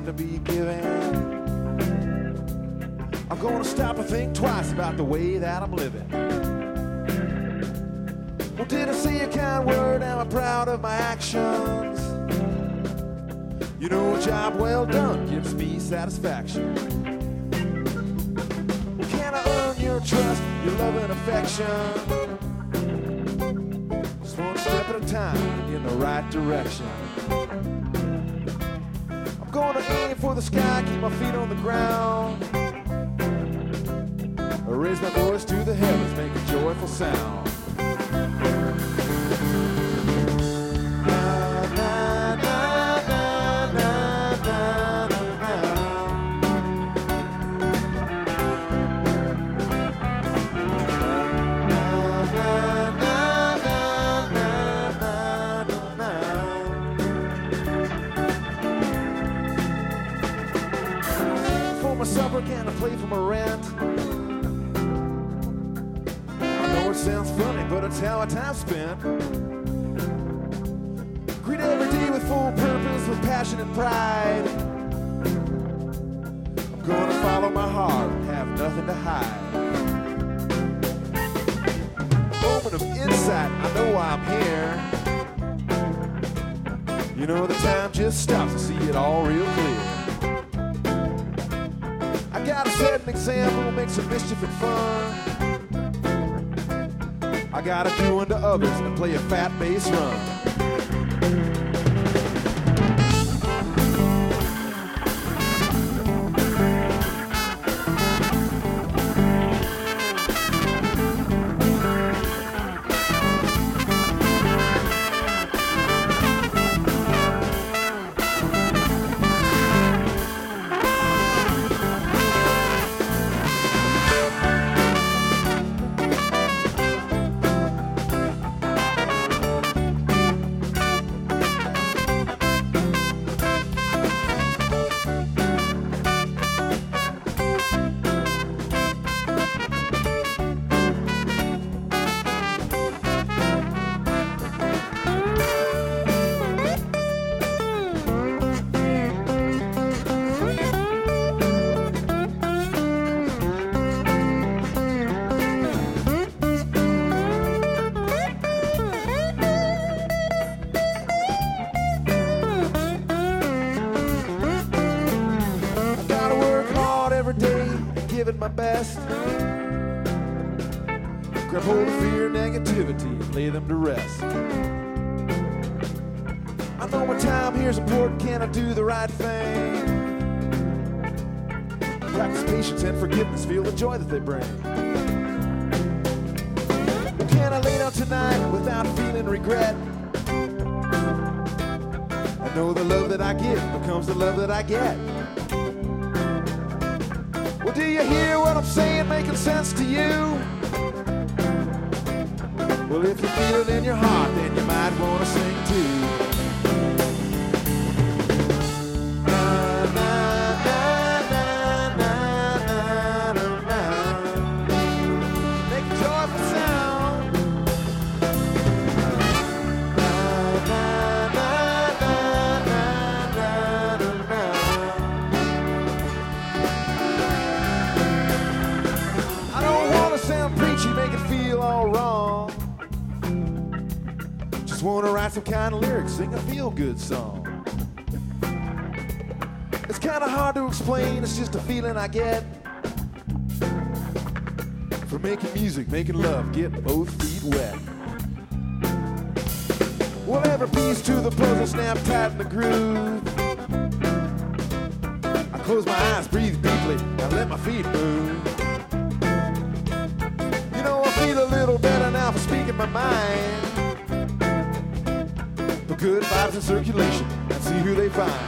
to be giving. I'm gonna stop and think twice about the way that I'm living. Well, did I say a kind word? Am I proud of my actions? You know, a job well done gives me satisfaction. Well, can I earn your trust, your love and affection? Just one step at a time in the right direction. I'm gonna aim for the sky, keep my feet on the ground. I raise my voice to the heavens, make a joyful sound. For my supper, can I play for my rent? Sounds funny, but it's how our time's spent. Greet every day with full purpose, with passion and pride. I'm gonna follow my heart and have nothing to hide. Moment of insight, I know why I'm here. You know, the time just stops to see it all real clear. I gotta set an example, make some mischief and fun. I gotta do unto others and play a fat bass run. Give it my best. Grab hold of fear and negativity and lay them to rest. I know my time here's important. Can I do the right thing? Practice patience and forgiveness. Feel the joy that they bring. Well, can I lay down tonight without feeling regret? I know the love that I give becomes the love that I get. Well, do you hear what I'm saying, making sense to you? Well, if you feel it in your heart, then you might want to sing too. Make a joyful sound. Make it feel all wrong. Just wanna write some kind of lyrics, sing a feel-good song. It's kinda hard to explain, it's just a feeling I get from making music, making love, getting both feet wet. Well, every piece to the puzzle, snap tight in the groove. I close my eyes, breathe deeply, and let my feet move. Feel a little better now for speaking my mind. Put good vibes in circulation and see who they find.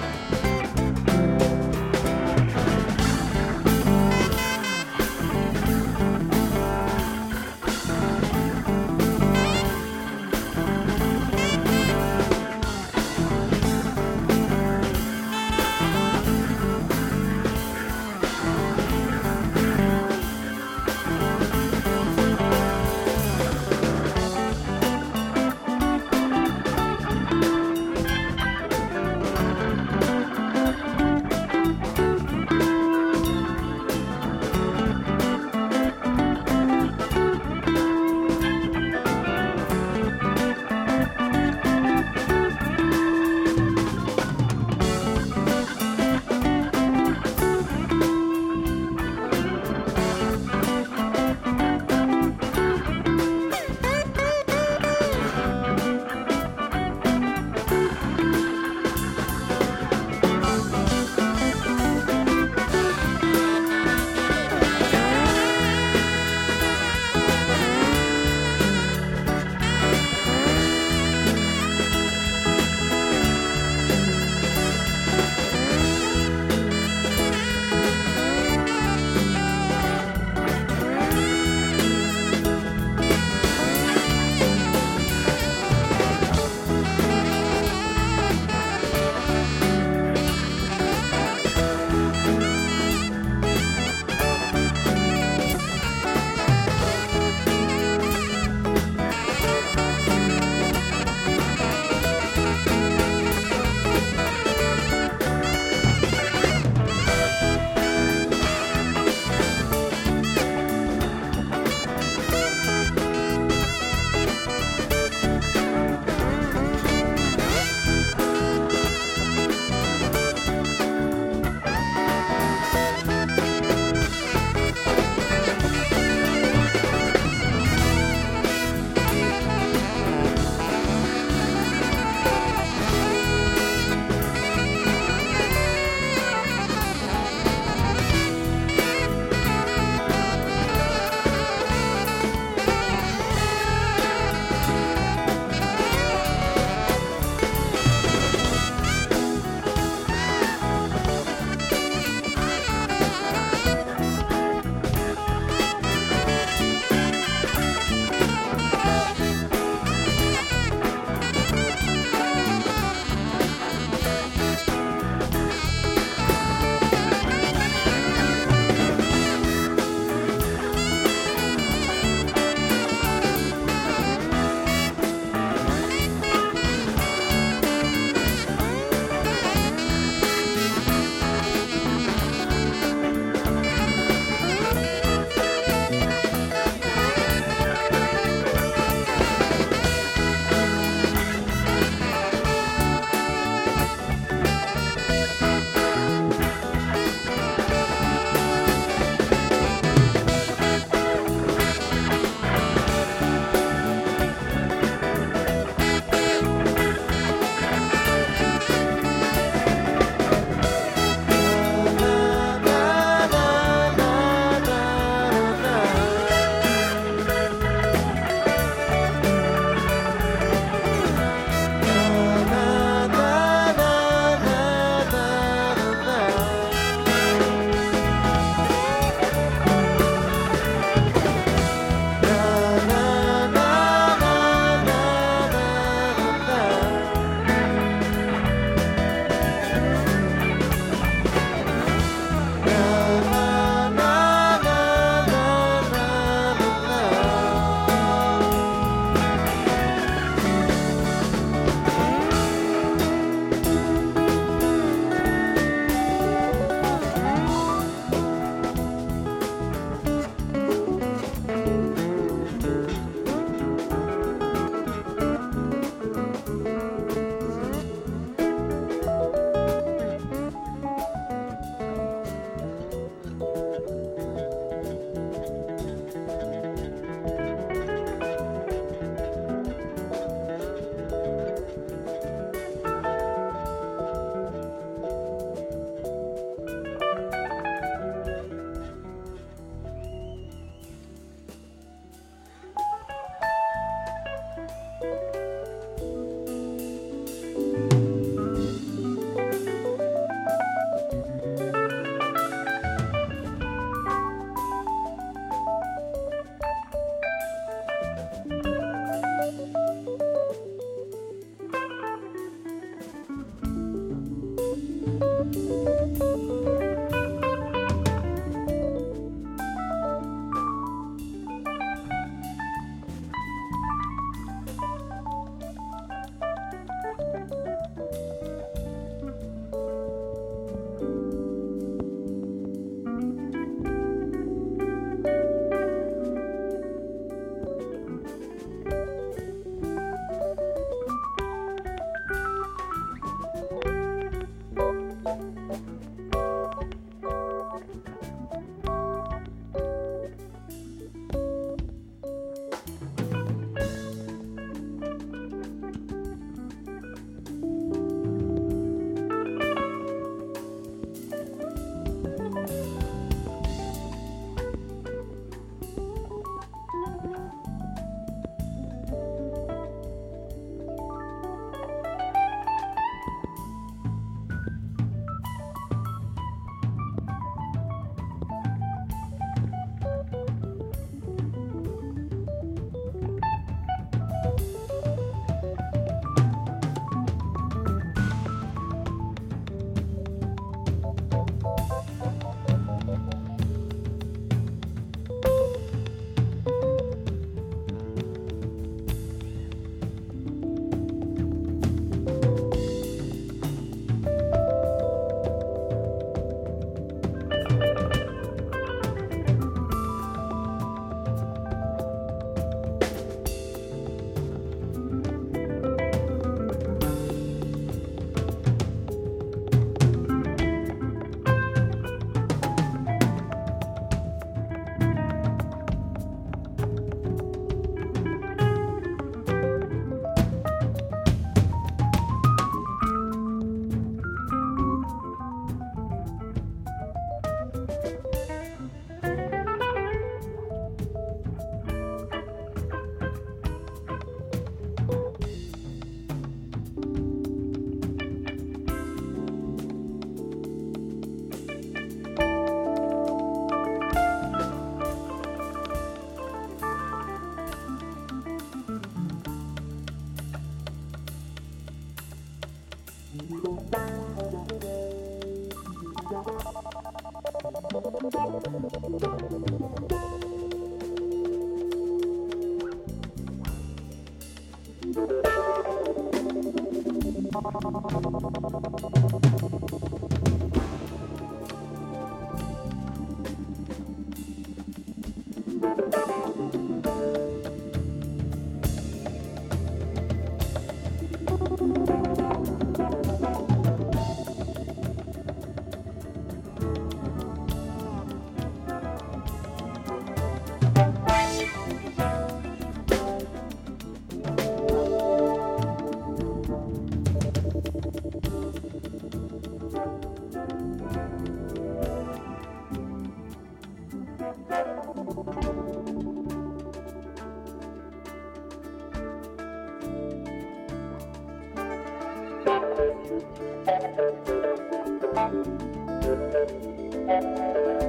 Thank you.